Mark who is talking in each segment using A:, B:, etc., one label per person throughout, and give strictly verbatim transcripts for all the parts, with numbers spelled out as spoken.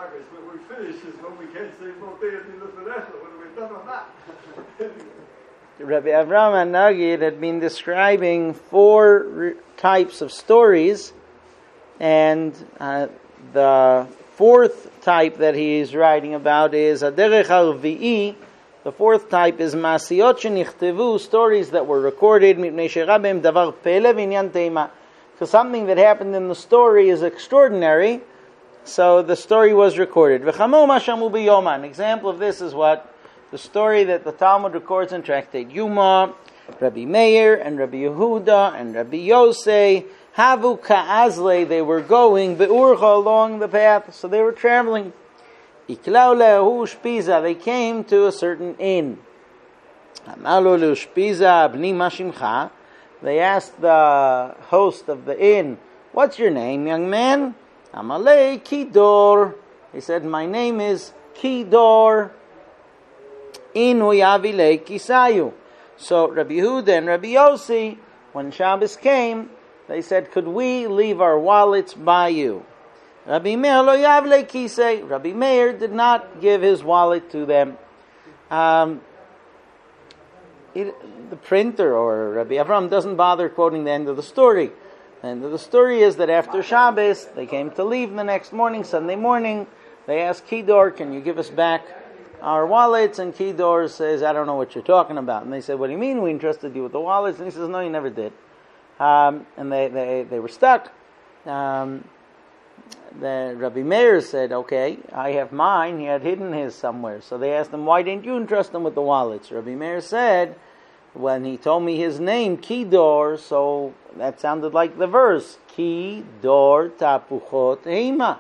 A: progress. When we finish is when we can't say Motei Adilufanecha, when we're done on that.
B: Rabbi Avraham HaNagid had been describing four re- types of stories, and uh, the fourth type that he is writing about is Haderech HaRvi'i. The fourth type is Masiyot Shenichtavu, stories that were recorded, Mipnei Sherabem Davar Pele V'inyan Teima. So something that happened in the story is extraordinary, so the story was recorded. V'chamo Mashamu B'yoma. An example of this is what? The story that the Talmud records in Tractate Yuma, Rabbi Meir and Rabbi Yehuda and Rabbi Yosei, Havu Ka'azle, they were going, Be'urcha, along the path, so they were traveling. Iklau le'hu shpiza, they came to a certain inn. Amalu le'hu shpiza, b'ni mashimcha, they asked the host of the inn, what's your name, young man? Amalei Kidor. He said, my name is Kidor. Inu Yavile Kisayu. So Rabbi Yehuda and Rabbi Yossi, when Shabbos came, they said, could we leave our wallets by you? Rabbi Meir lo Yavile Kisei. Rabbi Meir did not give his wallet to them. Um, it, the printer or Rabbi Avram doesn't bother quoting the end of the story. The end of the story is that after Shabbos, they came to leave the next morning, Sunday morning. They asked Kidor, can you give us back our wallets? And Kidor says, I don't know what you're talking about. And they said, what do you mean we entrusted you with the wallets? And he says, no, you never did. Um, and they, they, they were stuck. Um, the Rabbi Meir said, okay, I have mine. He had hidden his somewhere. So they asked him, why didn't you entrust him with the wallets? Rabbi Meir said, when he told me his name, Kidor, so that sounded like the verse, Kidor tapuchot heima,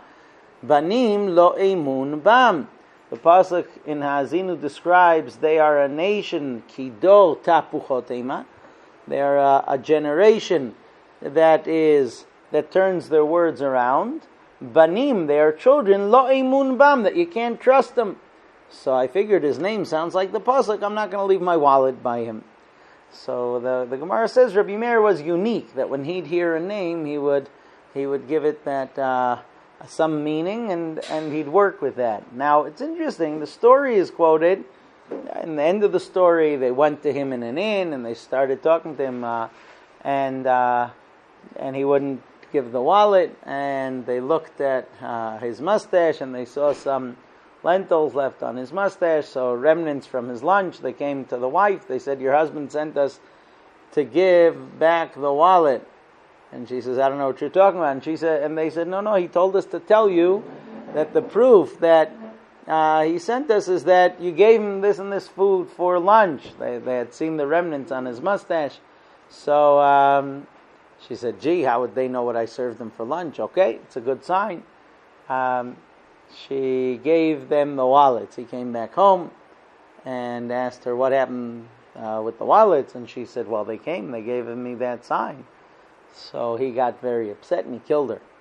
B: banim lo emun bam. The pasuk in Ha'azinu describes they are a nation, Kidor tapuchot heima. They are a, a generation that is that turns their words around. Banim, they are children, lo emun bam, that you can't trust them. So I figured his name sounds like the pasuk. I'm not going to leave my wallet by him. So the, the Gemara says Rabbi Meir was unique, that when he'd hear a name, he would he would give it that uh, some meaning, and, and he'd work with that. Now, it's interesting, the story is quoted. In the end of the story, they went to him in an inn, and they started talking to him, uh, and uh, and he wouldn't give the wallet, and they looked at uh, his mustache, and they saw some lentils left on his mustache, so remnants from his lunch. They came to the wife. They said, your husband sent us to give back the wallet. And she says, I don't know what you're talking about. And she said, and they said, no, no, he told us to tell you that the proof that uh, he sent us is that you gave him this and this food for lunch. They, they had seen the remnants on his mustache. So um, she said, gee, how would they know what I served them for lunch? Okay, it's a good sign. Um, She gave them the wallets. He came back home and asked her what happened uh, with the wallets, and she said, well, they came, they gave me that sign. So he got very upset and he killed her.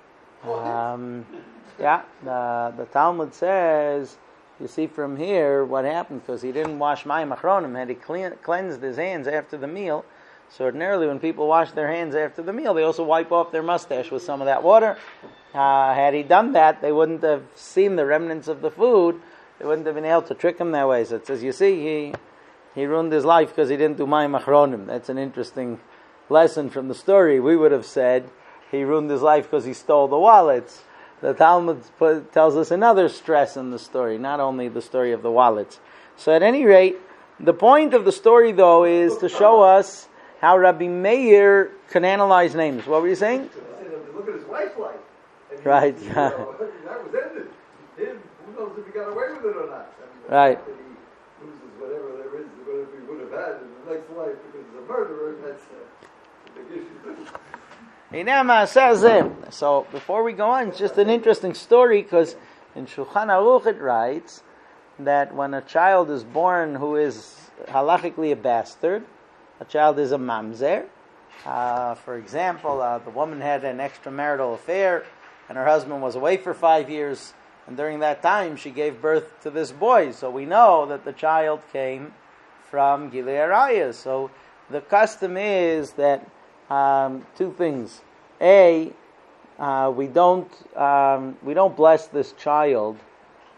B: Um, yeah, the, the Talmud says, you see from here what happened, because he didn't wash mayim achronim, had he clean, cleansed his hands after the meal. So ordinarily when people wash their hands after the meal, they also wipe off their mustache with some of that water. Uh, had he done that, they wouldn't have seen the remnants of the food. They wouldn't have been able to trick him that way. So it says, you see, he he ruined his life because he didn't do mayim achronim. That's an interesting lesson from the story. We would have said he ruined his life because he stole the wallets. The Talmud put, tells us another stress in the story, not only the story of the wallets. So at any rate, the point of the story, though, is to show us how Rabbi Meir can analyze names. What were you saying?
A: Look at his wife's life. And
B: Right.
A: You know, that was ended. Him, who knows if he got away with it or not? I mean,
B: Right.
A: That he loses whatever there is, whatever he would have had in the next life because he's a murderer. That's a big issue.
B: So before we go on, it's just an interesting story, because in Shulchan Aruch it writes that when a child is born who is halachically a bastard, a child is a mamzer. Uh, for example, uh, the woman had an extramarital affair and her husband was away for five years, and during that time she gave birth to this boy. So we know that the child came from Gilei Arayah. So the custom is that um, two things. A, uh, we don't um, we don't bless this child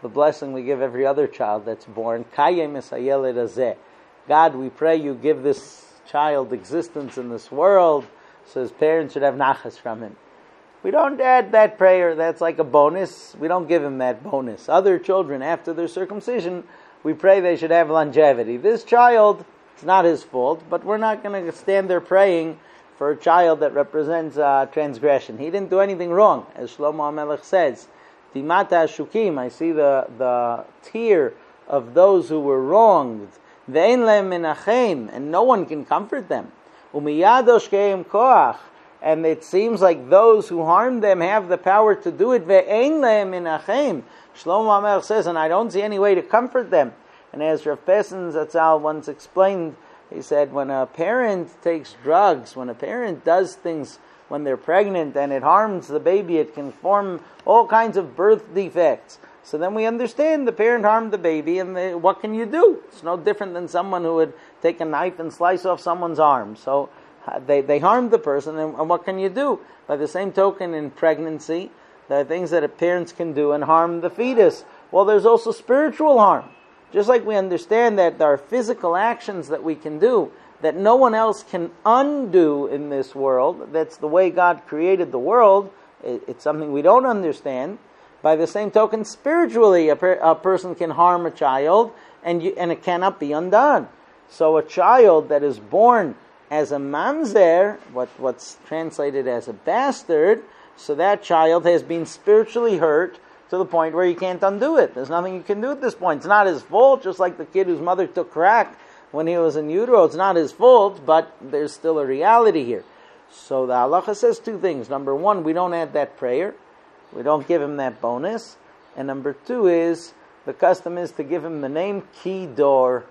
B: the blessing we give every other child that's born. Kayem es hayeled hazeh. God, we pray you give this child existence in this world, so his parents should have nachas from him. We don't add that prayer, that's like a bonus. We don't give him that bonus. Other children, after their circumcision, we pray they should have longevity. This child, it's not his fault, but we're not going to stand there praying for a child that represents uh, transgression. He didn't do anything wrong, as Shlomo HaMelech says. Timata Shukim, I see the, the tear of those who were wronged. Ve'en lehem menachem, and no one can comfort them. Umiyado shkeim koach, and it seems like those who harmed them have the power to do it. Ve'en lehem menachem. Shlomo HaMelech says, and I don't see any way to comfort them. And as Rav Pessin Zatzal once explained, he said, when a parent takes drugs, when a parent does things when they're pregnant and it harms the baby, it can form all kinds of birth defects. So then we understand the parent harmed the baby, and they, what can you do? It's no different than someone who would take a knife and slice off someone's arm. So uh, they, they harmed the person, and, and what can you do? By the same token, in pregnancy, there are things that parents can do and harm the fetus. Well, there's also spiritual harm. Just like we understand that there are physical actions that we can do that no one else can undo in this world. That's the way God created the world. It, it's something we don't understand. By the same token, spiritually, a, per, a person can harm a child, and you, and it cannot be undone. So a child that is born as a mamzer, what, what's translated as a bastard, so that child has been spiritually hurt to the point where you can't undo it. There's nothing you can do at this point. It's not his fault, just like the kid whose mother took crack when he was in utero. It's not his fault, but there's still a reality here. So the halacha says two things. Number one, we don't add that prayer. We don't give him that bonus. And number two is, the custom is to give him the name Kidor.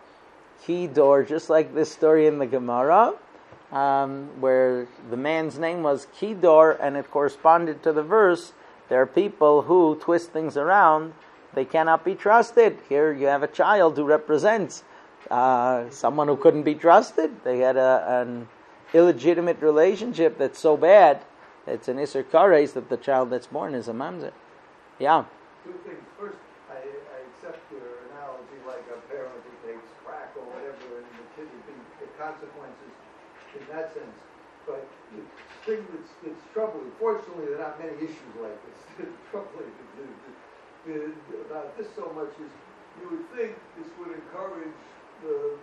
B: Kidor, just like this story in the Gemara, um, where the man's name was Kidor, and it corresponded to the verse, there are people who twist things around. They cannot be trusted. Here you have a child who represents uh, someone who couldn't be trusted. They had a, an illegitimate relationship that's so bad, it's an Isser Kares that the child that's born is a mamzer. Yeah.
A: Two things. First, I, I accept your analogy like a parent who takes crack or whatever, and the kid would be the consequences in that sense. But the thing that's, that's troubling, fortunately there are not many issues like this. It's troubling the, the, the, about this so much is you would think this would encourage the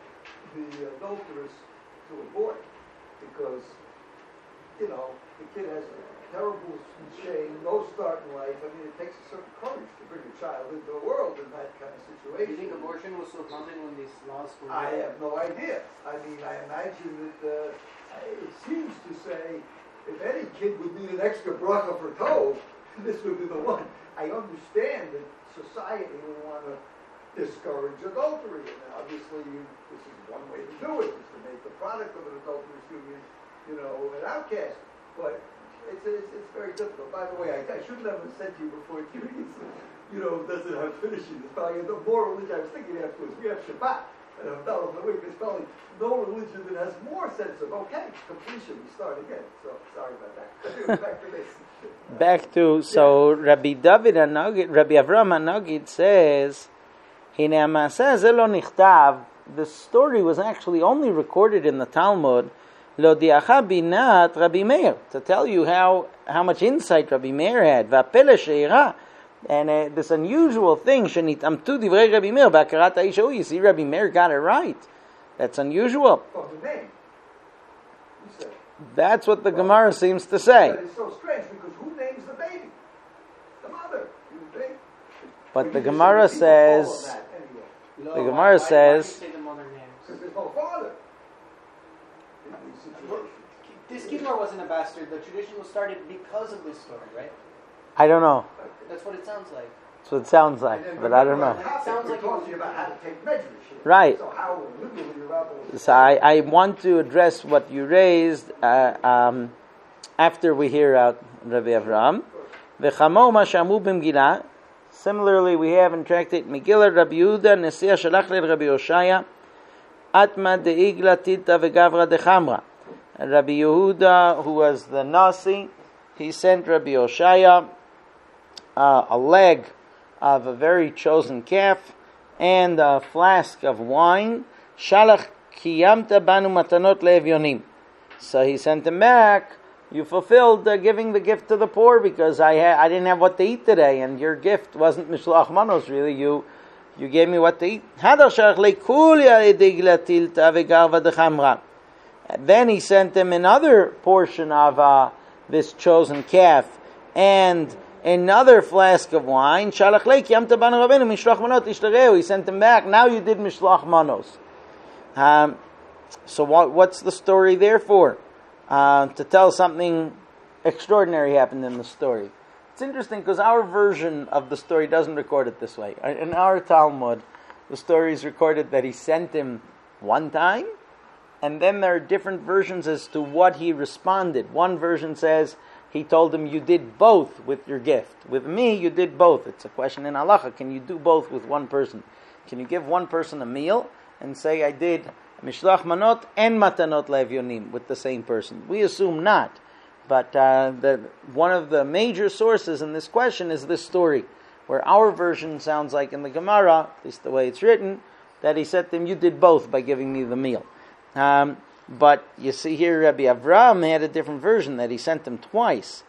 A: the adulteress to abort, because, you know, the kid has a terrible shame, no start in life. I mean, it takes a certain courage to bring a child into the world in that kind of
C: Do
A: situation.
C: you think abortion was so common when these laws were
A: I
C: made?
A: have no idea. I mean, I imagine that uh, it seems to say if any kid would need an extra bracha for Tov, this would be the one. I understand that society would want to discourage adultery, and obviously you, this is one way to do it, is to make the product of an adulterous union, you know, an outcast. But it's, it's, it's very difficult. By the way, I, I shouldn't have said to you before, you know, doesn't have finishing. It's probably the more religion. I was thinking afterwards, we have Shabbat and a Havdalah of the week. There's probably no religion that has more sense of, okay, completion, we start again. So, sorry about that. Back to this.
B: Back to, so yeah. Rabbi David HaNagid, Rabbi Avraham HaNagid says, Hine HaMaaseh Zeh lo nichtav, the story was actually only recorded in the Talmud, Lo diacha binat Rabbi Meir, to tell you how, how much insight Rabbi Meir had. Va'pele she'ira, and uh, this unusual thing, Shenitamtu divrei Rabbi Meir, ba'akarat ha'ish hahu, you see Rabbi Meir got it right. That's unusual.
A: Oh, the name. You said.
B: That's what the Gemara seems to say.
A: But it's so strange, because who names the baby? The mother. You think?
B: But the Gemara says,
C: No,
B: the Gemara
C: why, why,
B: says,
C: why do you say the mother names?
A: Because there's no father.
C: This Kidor wasn't a bastard. The tradition was started because of this story, right?
B: I don't know.
C: That's what it sounds like.
B: That's what it sounds like, but I don't know.
A: It sounds like talking about how to take measures here.
B: Right.
A: So how literally you're able to...
B: So I, I want to address what you raised uh, um, after we hear out Rabbi Avraham. V'chamo ma shamu b'mgilah. Similarly, we have in tractate Megillah Rabbi Yehuda Nesiah Shalach le Rabbi Yoshaya Atma de'igla tita v'gavra dechamra. Rabbi Yehuda, who was the Nasi, he sent Rabbi Yoshaya uh, a leg of a very chosen calf and a flask of wine. Shalach kiyamta banu matanot le'evyonim. So he sent him back. You fulfilled uh, giving the gift to the poor because I ha- I didn't have what to eat today, and your gift wasn't mishloach manos. Really, you you gave me what to eat. Then he sent him another portion of uh, this chosen calf and another flask of wine. He sent him back. Now you did mishloach manos. Um, so what, what's the story there for? Uh, to tell something extraordinary happened in the story. It's interesting because our version of the story doesn't record it this way. In our Talmud, the story is recorded that he sent him one time, and then there are different versions as to what he responded. One version says he told him, you did both with your gift. With me, you did both. It's a question in halacha. Can you do both with one person? Can you give one person a meal and say, I did mishloach manot and matanot le'evyonim with the same person? We assume not. But uh, the, one of the major sources in this question is this story, where our version sounds like in the Gemara, at least the way it's written, that he said to him, you did both by giving me the meal. Um, but you see here, Rabbi Avraham had a different version, that he sent him twice.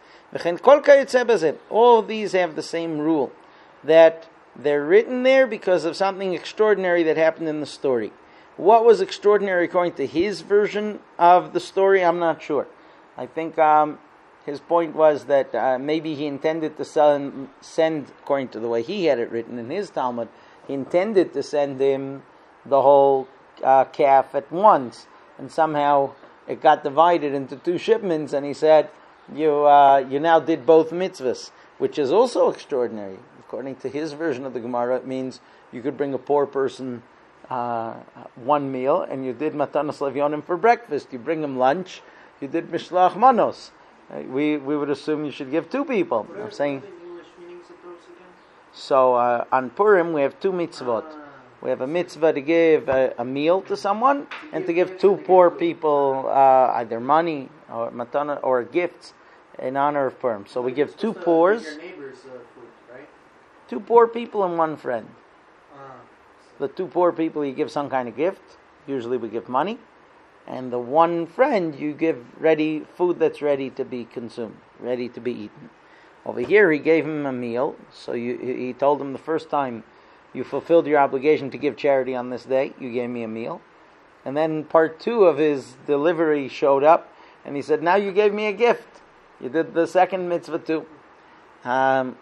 B: All of these have the same rule, that they're written there because of something extraordinary that happened in the story. What was extraordinary according to his version of the story, I'm not sure. I think um, his point was that uh, maybe he intended to send, send, according to the way he had it written in his Talmud, he intended to send him the whole uh, calf at once, and somehow it got divided into two shipments, and he said, you uh, you now did both mitzvahs, which is also extraordinary. According to his version of the Gemara, it means you could bring a poor person uh, one meal, and you did matanos levyonim for breakfast. You bring him lunch, you did mishloach manos. Uh, we we would assume you should give two people.
C: What
B: I'm saying.
C: What are the English meanings of those again?
B: So uh, on Purim we have two mitzvot.
C: Ah.
B: We have a mitzvah to give a, a meal to someone, and to give two poor people uh, either money or matana or gifts in honor of Purim. So we give two poors,
C: Your neighbor's uh, food, right?
B: two poor people and one friend.
C: Ah.
B: The two poor people you give some kind of gift. Usually we give money. And the one friend you give ready food that's ready to be consumed, ready to be eaten. Over here he gave him a meal. So you, he told him the first time, you fulfilled your obligation to give charity on this day. You gave me a meal. And then part two of his delivery showed up. And he said, now you gave me a gift. You did the second mitzvah too. Um,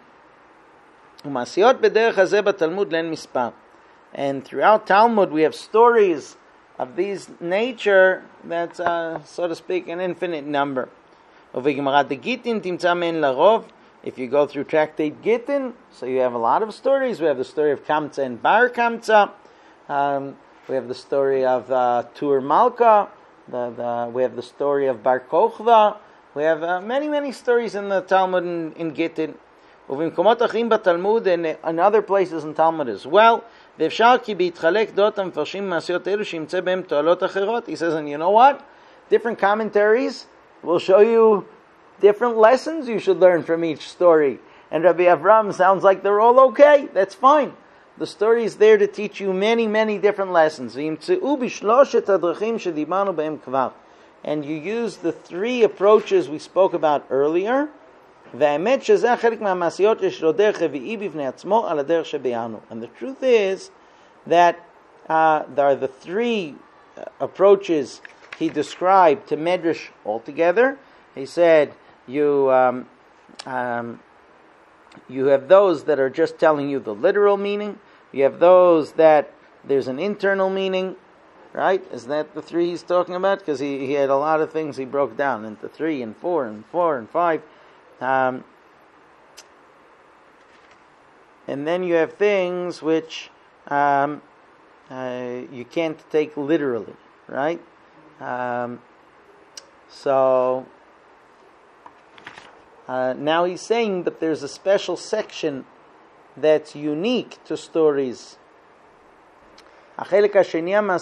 B: and throughout Talmud we have stories of these nature that's, uh, so to speak, an infinite number. If you go through Tractate Gittin, so you have a lot of stories. We have the story of Kamsa and Bar Kamsa. Um, we have the story of uh, Tur Malka. The, the, we have the story of Bar Kochva. We have uh, many, many stories in the Talmud in, in Gittin. And in other places in Talmud as well. He says, and you know what? Different commentaries will show you different lessons you should learn from each story. And Rabbi Avraham sounds like they're all okay. That's fine. The story is there to teach you many, many different lessons. And you use the three approaches we spoke about earlier. And the truth is that uh, there are the three approaches he described to Medrash altogether. He said, you um, um, you have those that are just telling you the literal meaning. You have those that there's an internal meaning, right? Is that the three he's talking about? Because he, he had a lot of things he broke down into three and four and four and five. Um, and then you have things which um, uh, you can't take literally, right? Um, so uh, now he's saying that there's a special section that's unique to stories. You have to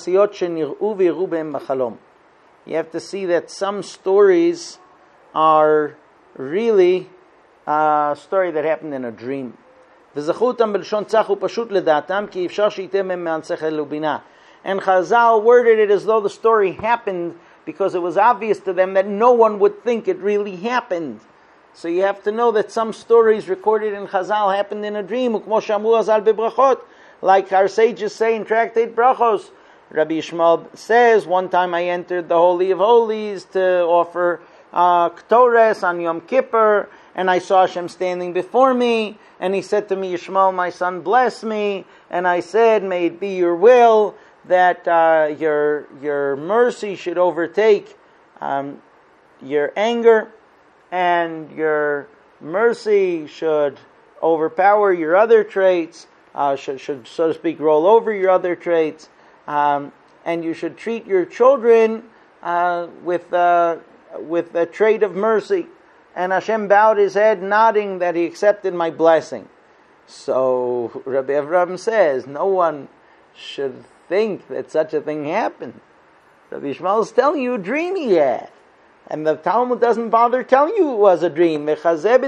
B: see that some stories are really a story that happened in a dream. וזכותם בלשון צח ופשוט לדעתם, כי אפשר שייתן מהם מעל שכל ובינה. And Chazal worded it as though the story happened because it was obvious to them that no one would think it really happened. So you have to know that some stories recorded in Chazal happened in a dream, וכמו שאמרו חז"ל בברכות, like our sages say in Tractate Brachos. Rabbi Yishmael says, one time I entered the Holy of Holies to offer uh, Ktores on Yom Kippur, and I saw Hashem standing before me, and he said to me, Yishmael, my son, bless me, and I said, may it be your will that uh, your your mercy should overtake um, your anger, and your mercy should overpower your other traits, uh, should, should, so to speak, roll over your other traits, um, and you should treat your children uh, with, uh, with a trait of mercy. And Hashem bowed his head, nodding that he accepted my blessing. So Rabbi Avraham says, no one should think that such a thing happened. Rabbi Yishmael is telling you a dream he had. And the Talmud doesn't bother telling you it was a dream. You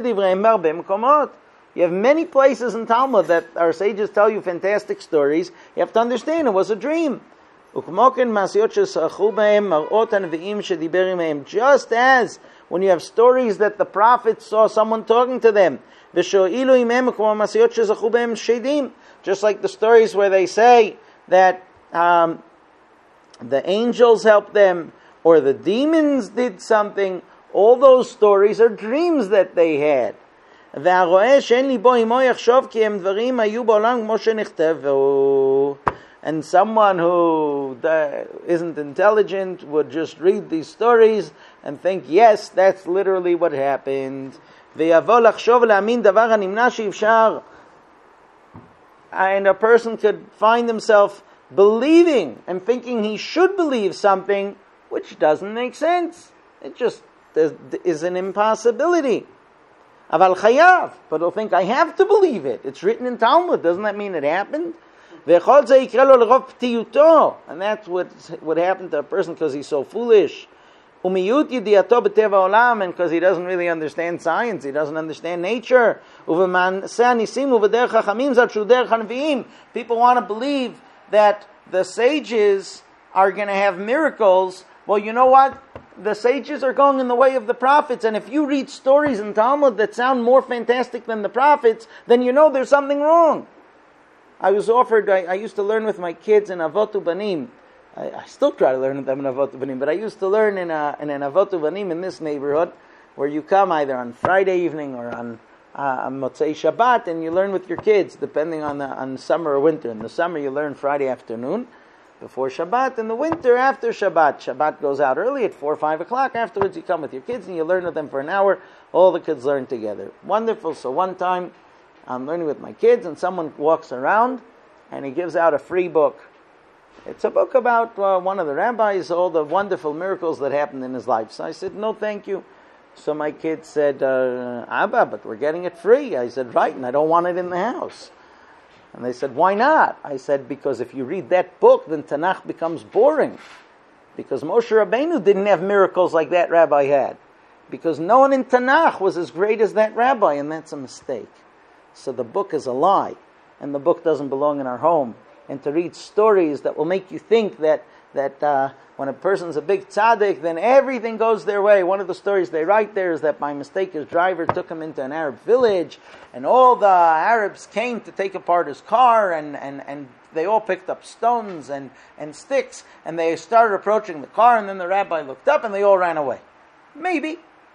B: have many places in Talmud that our sages tell you fantastic stories. You have to understand it was a dream. Just as when you have stories that the prophets saw someone talking to them. Just like the stories where they say that um, the angels helped them, or the demons did something. All those stories are dreams that they had. And someone who isn't intelligent would just read these stories and think, yes, that's literally what happened. And a person could find himself believing and thinking he should believe something which doesn't make sense. It just is an impossibility. Aval chayav, but he'll think, I have to believe it. It's written in Talmud. Doesn't that mean it happened? And that's what what happened to a person because he's so foolish. And because he doesn't really understand science, he doesn't understand nature. People want to believe that the sages are going to have miracles. Well, you know what? The sages are going in the way of the prophets, and if you read stories in Talmud that sound more fantastic than the prophets, then you know there's something wrong. I was offered, I, I used to learn with my kids in Avotu Banim. I, I still try to learn with them in Avotu Banim, but I used to learn in, a, in an Avotu Banim in this neighborhood, where you come either on Friday evening or on uh, Motzei Shabbat, and you learn with your kids, depending on the on summer or winter. In the summer, you learn Friday afternoon before Shabbat. In the winter, after Shabbat. Shabbat goes out early at four or five o'clock. Afterwards, you come with your kids and you learn with them for an hour. All the kids learn together. Wonderful. So one time, I'm learning with my kids, and someone walks around, and he gives out a free book. It's a book about uh, one of the rabbis, all the wonderful miracles that happened in his life. So I said, no, thank you. So my kid said, uh, Abba, but we're getting it free. I said, right, and I don't want it in the house. And they said, why not? I said, because if you read that book, then Tanakh becomes boring. Because Moshe Rabbeinu didn't have miracles like that rabbi had. Because no one in Tanakh was as great as that rabbi, and that's a mistake. So the book is a lie, and the book doesn't belong in our home. And to read stories that will make you think that that uh, when a person's a big tzaddik, then everything goes their way. One of the stories they write there is that by mistake his driver took him into an Arab village, and all the Arabs came to take apart his car, and, and, and they all picked up stones and, and sticks, and they started approaching the car, and then the rabbi looked up and they all ran away. Maybe.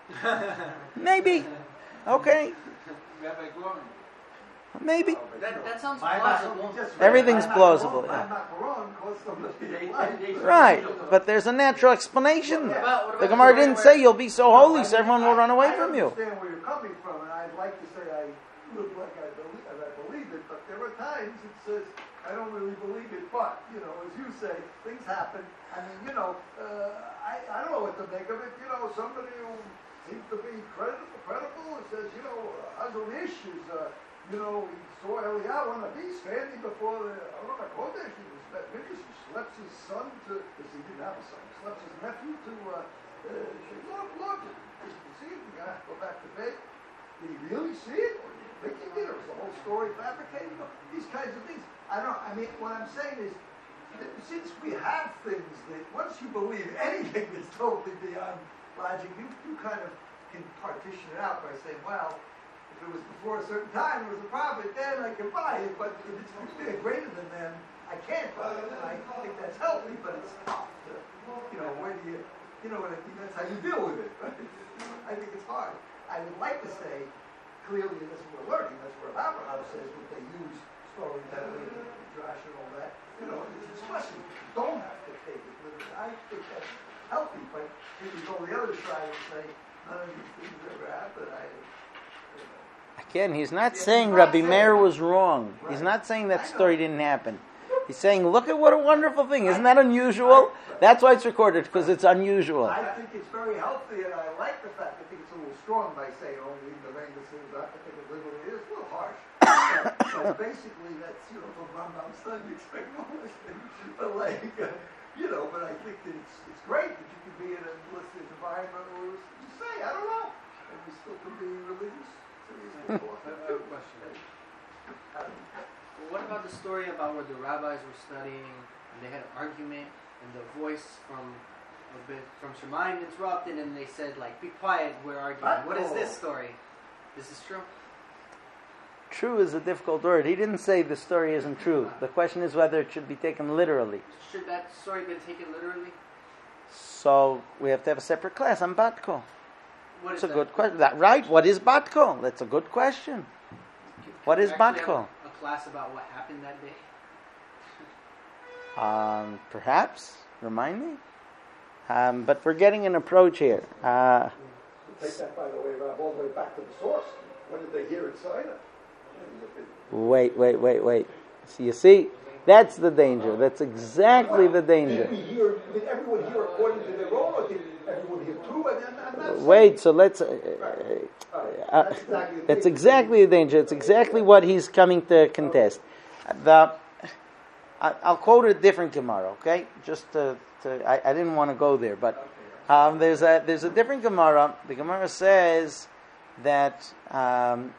B: Maybe. Okay.
D: Rabbi Gorman.
B: Maybe.
C: That, that sounds
A: My
C: plausible.
A: just-
B: Everything's
A: I'm not
B: plausible,
A: wrong,
B: yeah.
A: I'm not wrong, 'cause somebody lied.
B: Right, but there's a natural explanation.
C: What about- what
B: The
C: about
B: Gemara
C: the
B: didn't
C: way
B: say
C: where-
B: you'll be so holy so everyone will run away from you.
A: I understand where you're coming from, and I'd like to say I look like I believe, I believe it, but there are times it says I don't really believe it. But you know, as you say, things happen. I mean, you know, uh, I I don't know what to make of it. You know, somebody who seems to be credible, credible, and says, you know, Azonish is, uh, you know, he saw Eliyahu on a beast standing before the Aron HaKodesh. He was that Midrash. He slept his son to, because he didn't have a son, he slept his nephew to, uh, uh, say, look, look, you see, we gotta go back to bed. did he really see it? Or did he think he did? Or was the whole story fabricated? You know, these kinds of things. I don't, I mean, what I'm saying is, that since we have things that, once you believe anything that's totally beyond logic, you, you kind of can partition it out by saying, well, if it was before a certain time, it was a prophet, then I can buy it, but if it's greater than them, I can't buy it, and I think that's healthy, but it's tough to, you know, where do you, you know what I mean, that's how you deal with it, right? I think it's hard. I would like to say, clearly, and this is what we're learning, that's where Abraham says that they use storytelling, Drash and all that, you know, it's expression. You don't have to take it literally. I think that's healthy, but if you go the other side and say, none of these things ever happened, I, you know.
B: Again, he's not
A: Yeah,
B: saying
A: he's not
B: Rabbi
A: saying
B: Meir
A: that.
B: was wrong. He's
A: Right.
B: not saying that
A: I know.
B: story didn't happen. He's saying, look at what a wonderful thing. Isn't that unusual? That's why it's recorded, because it's unusual.
A: I think it's very healthy, and I like the fact. I think it's a little strong by saying, "Oh, leave the rain that sins up." I think it literally is a little harsh. but, but basically, that's you know from Rambam's son, you expect more things. But like, uh, you know, but I think that it's it's great that you can be in a listening environment where you say, "I don't know," and you still can be religious.
C: I have a question. Well, what about the story about where the rabbis were studying and they had an argument and the voice from a bit from Shemaim interrupted and they said like, "Be quiet, we're arguing." What is this story? This is true.
B: True is a difficult word. He didn't say the story isn't true. The question is whether it should be taken literally.
C: Should that story be taken literally?
B: So we have to have a separate class on Batko.
C: What
B: That's
C: is
B: a
C: that?
B: good question. That right? What is Batko? That's a good question.
C: Can
B: What
C: we
B: is
C: actually have
B: Batko?
C: A class about what happened that day.
B: Um, perhaps remind me. Um, but we're getting an approach here. Uh,
A: Take that, by the way, Rob, all the way back to the source. When did they hear it Sinai?
B: wait, wait, wait, wait. So you see, that's the danger. That's exactly the danger.
A: Did we hear? Did everyone hear according to their own, or did everyone hear too? And I'm not saying-
B: Wait, so let's. Uh, uh,
A: That's exactly the
B: that's
A: thing.
B: exactly the danger. It's exactly what he's coming to contest. The, I, I'll quote a different Gemara, okay? Just to, to I, I didn't want to go there, but um, there's a there's a different Gemara. The Gemara says that um,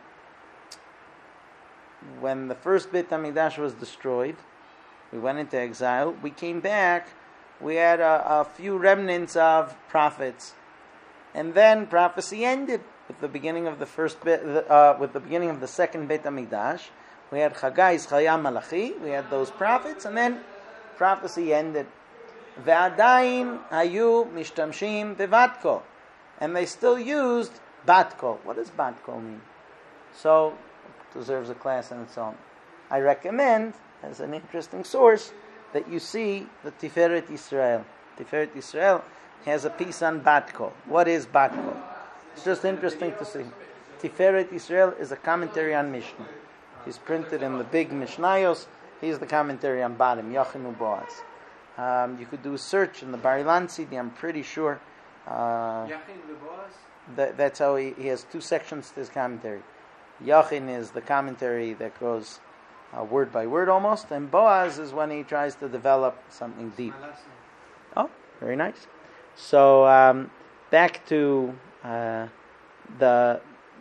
B: when the first Beit HaMikdash was destroyed, we went into exile. We came back. We had a, a few remnants of prophets, and then prophecy ended with the beginning of the first bit, uh, with the beginning of the second Beit HaMikdash. We had Chagai, Zechariah, Malachi. We had those prophets, and then prophecy ended. Ve'adayin hayu mishtamshim bevatko, and they still used batko. What does batko mean? So, it deserves a class on its own. I recommend, as an interesting source, that you see the Tiferet Yisrael. Tiferet Yisrael has a piece on batko. What is batko? It's just interesting to see. Tiferet Yisrael is a commentary on Mishnah. He's printed in the big Mishnayos. He's the commentary on bottom, Yochinu Boaz. Um, you could do a search in the Bar Ilan C D, I'm pretty sure. Uh,
C: Yachin v'Boaz?
B: that, that's how he, he has two sections to his commentary. Yachin is the commentary that goes uh, word by word almost, and Boaz is when he tries to develop something deep.
C: My last name.
B: Oh, very nice. So um, back to uh, the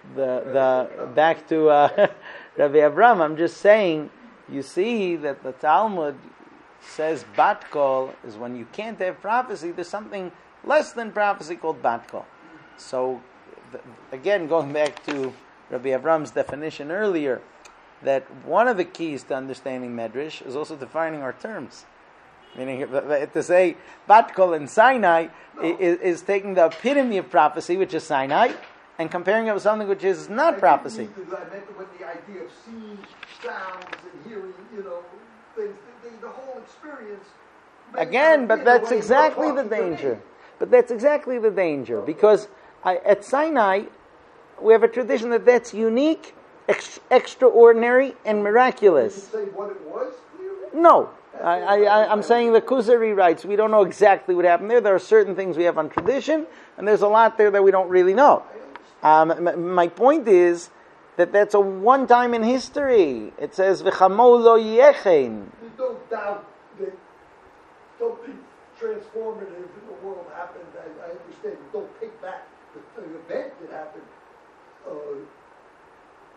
B: the the back to uh, Rabbi Avram. I'm just saying, you see that the Talmud says bat kol is when you can't have prophecy. There's something less than prophecy called bat kol. So th- again, going back to Rabbi Avram's definition earlier, that one of the keys to understanding Medrash is also defining our terms. Meaning, to say bat kol in Sinai
A: No.
B: is, is taking the epitome of prophecy, which is Sinai, and comparing it with something which is not prophecy.
A: I meant with the idea of seeing sounds and hearing, you know, things, the, the, the whole experience.
B: Again, but
A: You know,
B: that's
A: when
B: exactly
A: you're
B: the
A: talking to me.
B: danger. But that's exactly the danger, because I, at Sinai, we have a tradition that that's unique, ex- extraordinary, and
A: Did
B: miraculous.
A: you say what it was clearly?
B: No. I, I, I, I'm saying the Kuzari writes, we don't know exactly what happened there. There are certain things we have on tradition, and there's a lot there that we don't really know. Um, m- my point is that that's a one time in history. It says, V'chamo lo yechen.
A: There's no doubt that something transformative in the world happened. I, I understand. Don't take back the, the event that happened. Uh,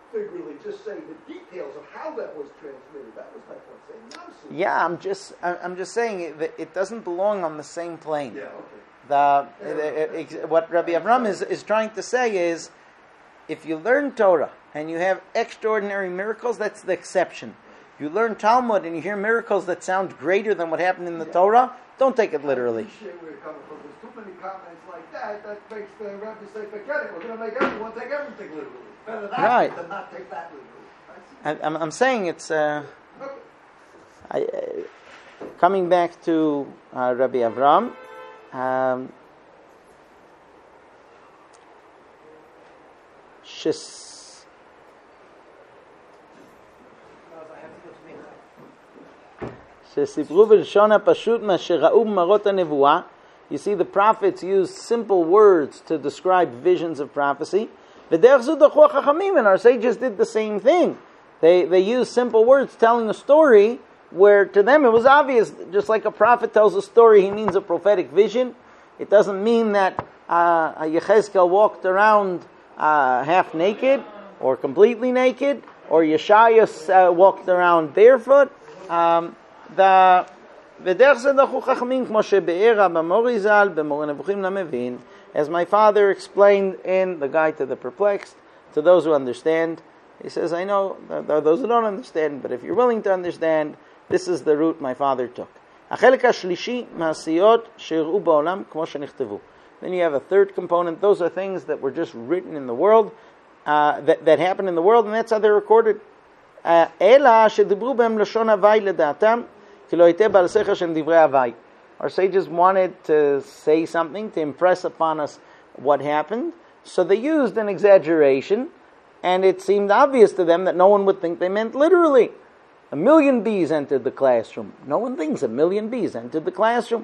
A: figuratively just saying the details of how that was transmitted. That was my point, saying nonsense.
B: Yeah, I'm just I- I'm just saying it, that it doesn't belong on the same plane.
A: Yeah, okay.
B: The, the- it- what Rabbi Avram is, is trying to say is, if you learn Torah and you have extraordinary miracles, that's the exception. You learn Talmud and you hear miracles that sound greater than what happened in the
A: Yeah.
B: Torah, don't take it literally.
A: I appreciate where you're coming from. There's too many comments like that that makes the rabbi say, forget it, we're going to make everyone take everything literally. Better that
B: Right.
A: than not take that literally. I see.
B: I, I'm, I'm saying it's... Uh,
A: Okay.
B: I, uh, coming back to uh, Rabbi Avram, um, Shis... שסיפרו בלשון הפשוט מה שראו במראות הנבואה. You see, the prophets used simple words to describe visions of prophecy. ודרך זו דרכו החכמים, and our sages did the same thing. They they used simple words telling a story where to them it was obvious, just like a prophet tells a story, he means a prophetic vision. It doesn't mean that uh, Yechezkel walked around uh, half naked or completely naked, or Yeshaya uh, walked around barefoot. Um, The ודרך זה דרכו חכמים כמו שבאר במורי ז"ל במורה נבוכים למבין, as my father explained in the Guide to the Perplexed, to those who understand. He says, I know there are those who don't understand, but if you're willing to understand, this is the route my father took. החלק השלישי מעשיות שהראו בעולם כמו שנכתבו. Then you have a third component. Those are things that were just written in the world, uh, that, that happened in the world, and that's how they're recorded. אלא שדיברו בהם לשון הווי לדעתם, כי לא הייתה בעל שכל שהם דברי הווי. Our sages wanted to say something, to impress upon us what happened, so they used an exaggeration, and it seemed obvious to them that no one would think they meant literally. A million bees entered the classroom. No one thinks a million bees entered the classroom.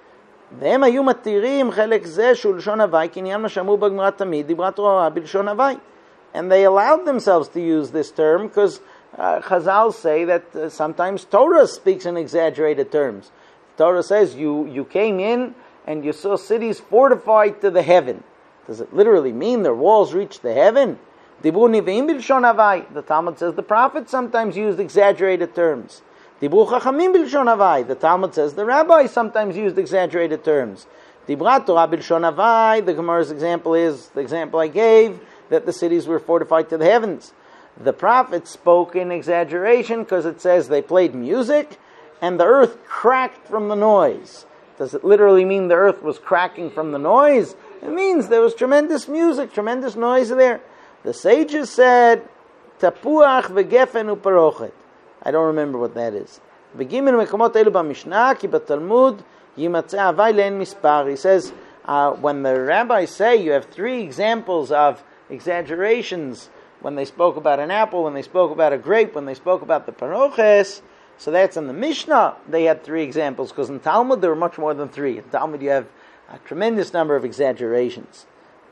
B: והם היו מתירים חלק זה שהוא לשון הווי, כי עניין מה שאמרו בגמרא תמיד, דיברה תורה בלשון הווי. And they allowed themselves to use this term because uh, Chazal say that uh, sometimes Torah speaks in exaggerated terms. Torah says you, you came in and you saw cities fortified to the heaven. Does it literally mean their walls reached the heaven? Dibru niveim b'lshon havai. The Talmud says the prophets sometimes used exaggerated terms. Dibru chachamim b'lshon havai. The Talmud says the rabbis sometimes used exaggerated terms. Dibra Torah b'lshon havai. The Gemara's example is the example I gave, that the cities were fortified to the heavens. The prophets spoke in exaggeration because it says they played music and the earth cracked from the noise. Does it literally mean the earth was cracking from the noise? It means there was tremendous music, tremendous noise there. The sages said, Tapuach v'gefen u'parochet. I don't remember what that is. V'gimin mekomot elu b'mishnah, ki b'talmud yimatzeh avai le'en mispar. He says, uh, when the rabbis say you have three examples of exaggerations, when they spoke about an apple, when they spoke about a grape, when they spoke about the paroches, so that's in the Mishnah, they had three examples, because in Talmud there were much more than three. In Talmud you have a tremendous number of exaggerations.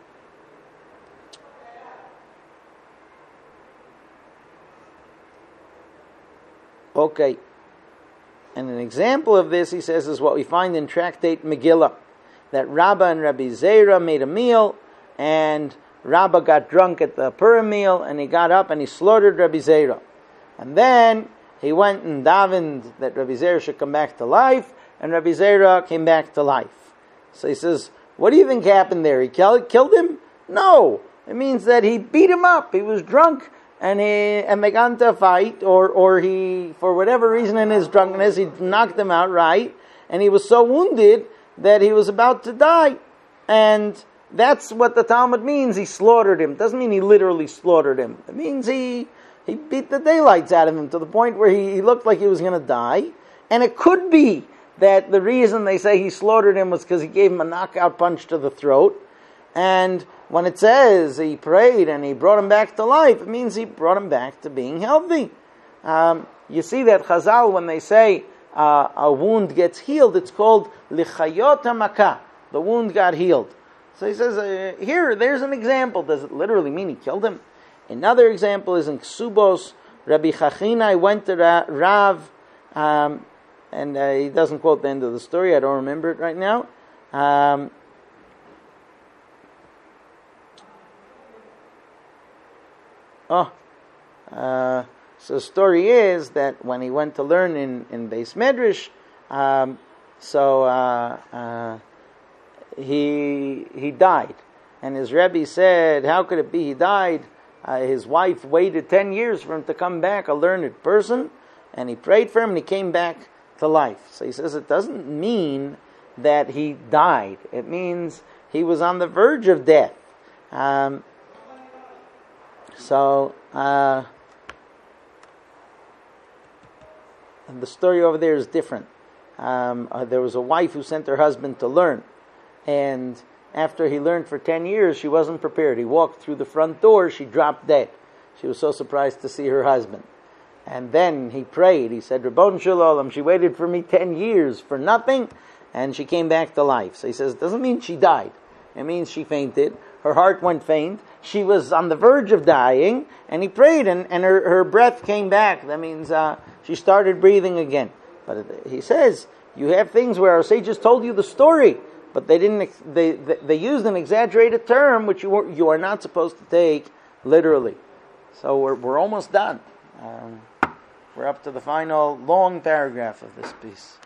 B: Okay. And an example of this, he says, is what we find in Tractate Megillah, that Rabbah and Rabbi Zera made a meal, and Rabbah got drunk at the Purim meal, and he got up and he slaughtered Rabbi Zera. And then he went and davened that Rabbi Zera should come back to life, and Rabbi Zera came back to life. So he says, what do you think happened there? He killed, killed him? No. It means that he beat him up. He was drunk, and he and they got into a fight, or, or he, for whatever reason in his drunkenness, he knocked him out, right? And he was so wounded that he was about to die. And that's what the Talmud means. He slaughtered him. It doesn't mean he literally slaughtered him. It means he he beat the daylights out of him to the point where he, he looked like he was going to die. And it could be that the reason they say he slaughtered him was because he gave him a knockout punch to the throat. And when it says he prayed and he brought him back to life, it means he brought him back to being healthy. Um, you see that Chazal, when they say uh, a wound gets healed, it's called lichayot hamakah. The wound got healed. So he says, uh, here, there's an example. Does it literally mean he killed him? Another example is in Ksubos. Rabbi Chachinai went to Ra- Rav, um, and uh, he doesn't quote the end of the story. I don't remember it right now. Um, oh, uh, so the story is that when he went to learn in, in Beis Medrash, um, so uh, uh, he he died. And his Rebbe said, how could it be he died? Uh, his wife waited ten years for him to come back, a learned person, and he prayed for him and he came back to life. So he says it doesn't mean that he died. It means he was on the verge of death. Um, so, uh, the story over there is different. Um, uh, there was a wife who sent her husband to learn, and after he learned for ten years, she wasn't prepared. He walked through the front door, she dropped dead. She was so surprised to see her husband. And then he prayed. He said, Ribbon Shel Olam, she waited for me ten years for nothing, and she came back to life. So he says, it doesn't mean she died. It means she fainted. Her heart went faint. She was on the verge of dying, and he prayed, and, and her, her breath came back. That means uh, she started breathing again. But he says, you have things where our sages told you the story, but they didn't. They they used an exaggerated term, which you were, you are not supposed to take literally. So we're we're almost done. Um, we're up to the final long paragraph of this piece.